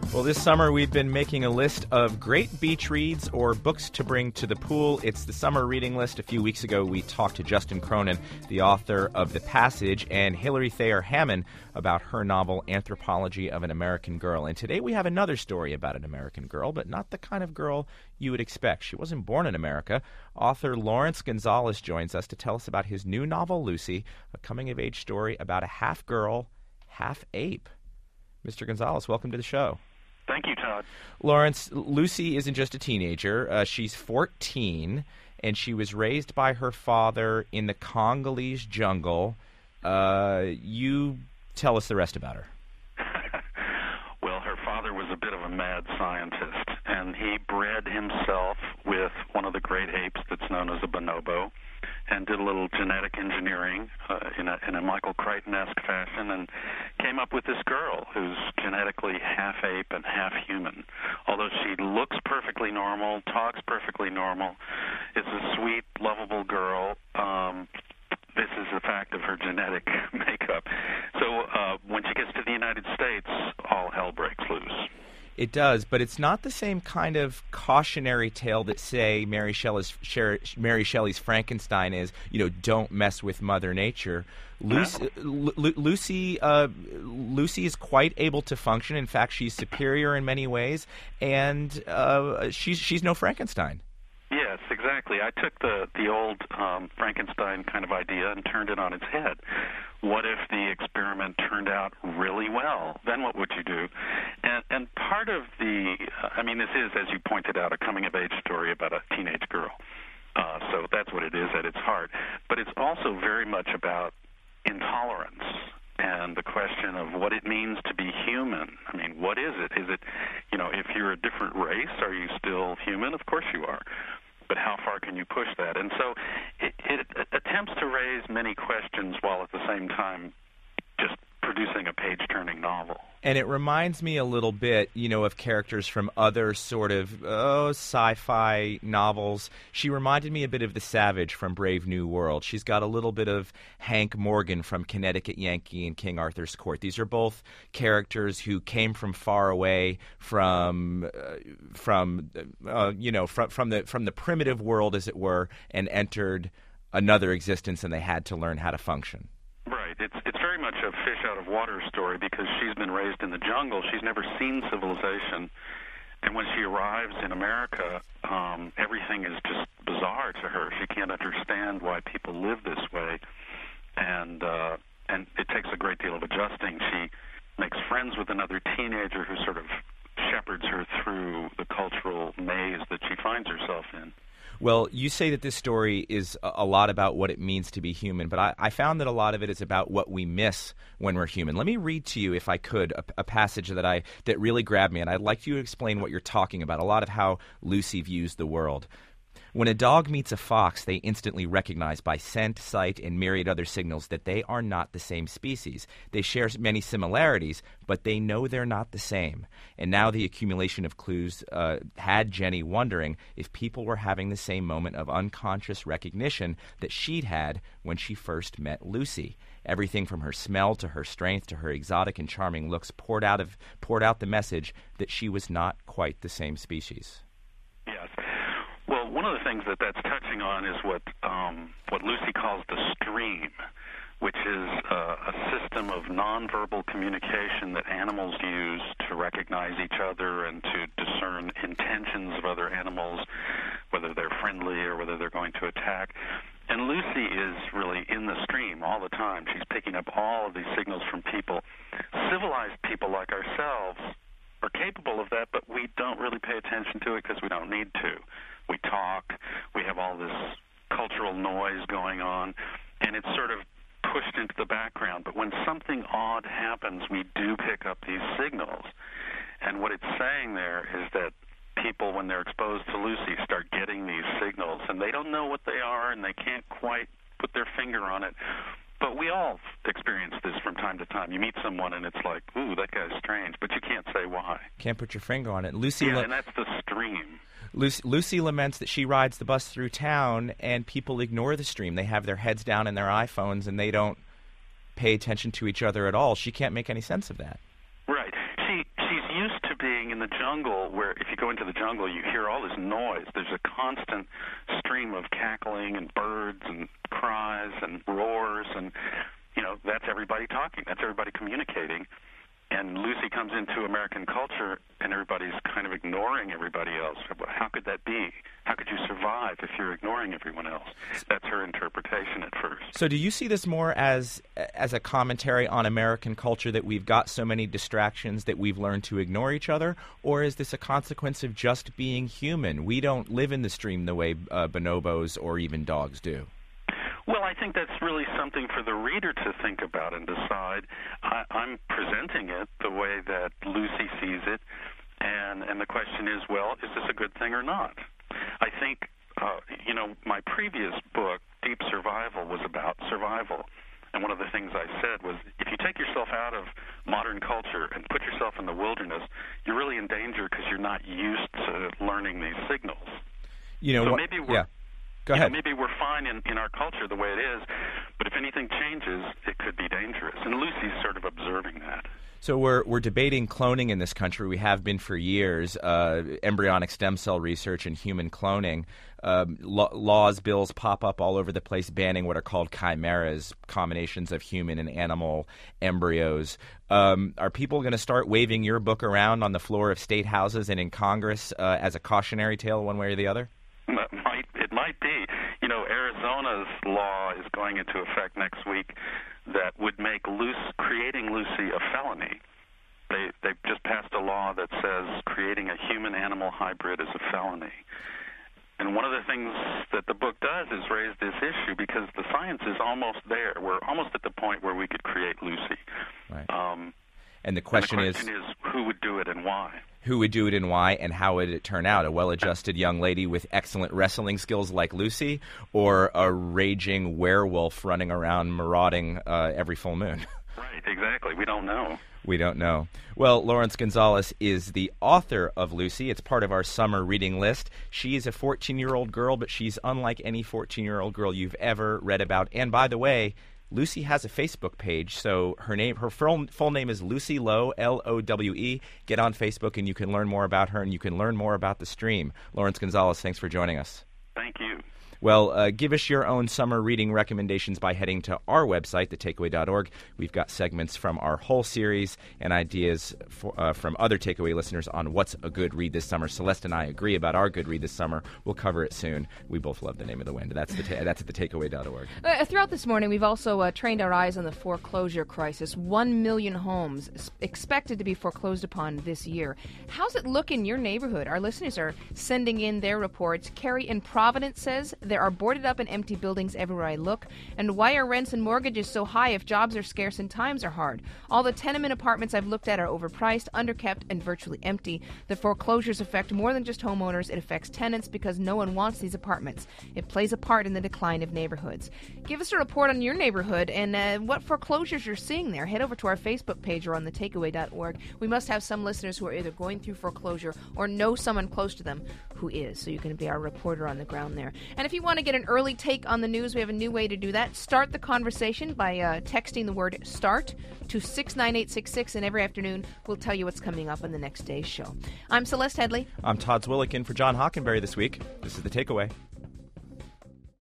Well, this summer we've been making a list of great beach reads or books to bring to the pool. It's the summer reading list. A few weeks ago we talked to Justin Cronin, the author of The Passage, and Hilary Thayer Hammond about her novel Anthropology of an American Girl. And today we have another story about an American girl, but not the kind of girl you would expect. She wasn't born in America. Author Lawrence Gonzales joins us to tell us about his new novel, Lucy, a coming-of-age story about a half-girl, half-ape. Mr. Gonzales, welcome to the show. Thank you, Todd. Lawrence, Lucy isn't just a teenager. She's 14, and she was raised by her father in the Congolese jungle. You tell us the rest about her. Well, her father was a bit of a mad scientist, and he bred himself with one of the great apes that's known as a bonobo, and did a little genetic engineering in a Michael Crichton-esque fashion, and came up with this girl who's genetically half ape and half human. Although she looks perfectly normal, talks perfectly normal, is a sweet, lovable girl, this is a fact of her genetic makeup. So when she gets to the United States, all hell breaks loose. It does, but it's not the same kind of cautionary tale that, say, Mary Shelley's Frankenstein is, don't mess with Mother Nature. Lucy is quite able to function. In fact, she's superior in many ways, and she's no Frankenstein. Yes, exactly. I took the old Frankenstein kind of idea and turned it on its head. What if the experiment turned out really well? Then what would you do? And part of this is, as you pointed out, a coming-of-age story about a teenage girl. So that's what it is at its heart. But it's also very much about intolerance and the question of what it means to be human. I mean, what is it? Is it, if you're a different race, are you still human? Of course you are. But how far can you push that? And so it attempts to raise many questions while at the same time just producing a page-turning novel. And it reminds me a little bit, of characters from other sort of sci-fi novels. She reminded me a bit of the Savage from Brave New World. She's got a little bit of Hank Morgan from Connecticut Yankee and King Arthur's Court. These are both characters who came from far away from the primitive world, as it were, and entered another existence, and they had to learn how to function. Right. It's very much a fish out of water story because she's been raised in the jungle. She's never seen civilization. And when she arrives in America, everything is just bizarre to her. She can't understand why people live this way. And it takes a great deal of adjusting. She makes friends with another teenager who sort of shepherds her through the cultural maze that she finds herself in. Well, you say that this story is a lot about what it means to be human, but I found that a lot of it is about what we miss when we're human. Let me read to you, if I could, a passage that really grabbed me, and I'd like you to explain what you're talking about, a lot of how Lucy views the world. When a dog meets a fox, they instantly recognize by scent, sight, and myriad other signals that they are not the same species. They share many similarities, but they know they're not the same. And now the accumulation of clues had Jenny wondering if people were having the same moment of unconscious recognition that she'd had when she first met Lucy. Everything from her smell to her strength to her exotic and charming looks poured out the message that she was not quite the same species. Yes. Well, one of the things that's touching on is what Lucy calls the stream, which is a system of nonverbal communication that animals use to recognize each other and to discern intentions of other animals, whether they're friendly or whether they're going to attack. And Lucy is really in the stream all the time. She's picking up all of these signals from people. Civilized people like ourselves are capable of that, but we don't really pay attention to it because we don't need to. We talk, we have all this cultural noise going on, and it's sort of pushed into the background. But when something odd happens, we do pick up these signals. And what it's saying there is that people, when they're exposed to Lucy, start getting these signals, and they don't know what they are, and they can't quite put their finger on it. But we all experience this from time to time. You meet someone, and it's like, ooh, that guy's strange, but you can't say why. Can't put your finger on it. And that's the stream. Lucy laments that she rides the bus through town, and people ignore the stream. They have their heads down in their iPhones, and they don't pay attention to each other at all. She can't make any sense of that. Right. She's used to being the jungle, where if you go into the jungle, you hear all this noise. There's a constant stream of cackling and birds and cries and roars, and that's everybody talking. That's everybody communicating. And Lucy comes into American culture, and everybody's kind of ignoring everybody else. How could that be? How could you survive if you're ignoring everyone else? That's her interpretation at first. So do you see this more as a commentary on American culture, that we've got so many distractions that we've learned to ignore each other? Or is this a consequence of just being human? We don't live in the stream the way bonobos or even dogs do. Well, I think that's really something for the reader to think about and decide. I'm presenting it the way that Lucy sees it, and the question is, well, is this a good thing or not? I think, my previous book, Deep Survival, was about survival. And one of the things I said was, if you take yourself out of modern culture and put yourself in the wilderness, you're really in danger because you're not used to learning these signals. Maybe we're... Yeah. Go ahead. Maybe we're fine in our culture the way it is, but if anything changes, it could be dangerous. And Lucy's sort of observing that. So we're debating cloning in this country. We have been for years. Embryonic stem cell research and human cloning. Laws, bills pop up all over the place banning what are called chimeras, combinations of human and animal embryos. Are people going to start waving your book around on the floor of state houses and in Congress as a cautionary tale one way or the other? It might be. Arizona's law is going into effect next week that would make creating Lucy a felony. They've just passed a law that says creating a human-animal hybrid is a felony. And one of the things that the book does is raise this issue because the science is almost there. We're almost at the point where we could create Lucy. Right. And the question is, who would do it and why? Who would do it and why, and how would it turn out? A well-adjusted young lady with excellent wrestling skills like Lucy, or a raging werewolf running around marauding every full moon? Right, exactly. We don't know. We don't know. Well, Laurence Gonzales is the author of Lucy. It's part of our summer reading list. She is a 14-year-old girl, but she's unlike any 14-year-old girl you've ever read about. And by the way, Lucy has a Facebook page, so her full name is Lucy Lowe, Lowe. Get on Facebook and you can learn more about her and you can learn more about the stream. Laurence Gonzales, thanks for joining us. Thank you. Well, give us your own summer reading recommendations by heading to our website, thetakeaway.org. We've got segments from our whole series and ideas from other Takeaway listeners on what's a good read this summer. Celeste and I agree about our good read this summer. We'll cover it soon. We both love The Name of the Wind. That's at thetakeaway.org. Throughout this morning, we've also trained our eyes on the foreclosure crisis. 1 million homes expected to be foreclosed upon this year. How's it look in your neighborhood? Our listeners are sending in their reports. Carrie in Providence says, there are boarded up and empty buildings everywhere I look. And why are rents and mortgages so high if jobs are scarce and times are hard? All the tenement apartments I've looked at are overpriced, underkept, and virtually empty. The foreclosures affect more than just homeowners. It affects tenants because no one wants these apartments. It plays a part in the decline of neighborhoods. Give us a report on your neighborhood and what foreclosures you're seeing there. Head over to our Facebook page or on thetakeaway.org. We must have some listeners who are either going through foreclosure or know someone close to them who is. So you can be our reporter on the ground there. And if you want to get an early take on the news, we have a new way to do that. Start the conversation by texting the word START to 69866, and every afternoon we'll tell you what's coming up on the next day's show. I'm Celeste Headley. I'm Todd Zwillick in for John Hockenberry this week. This is The Takeaway.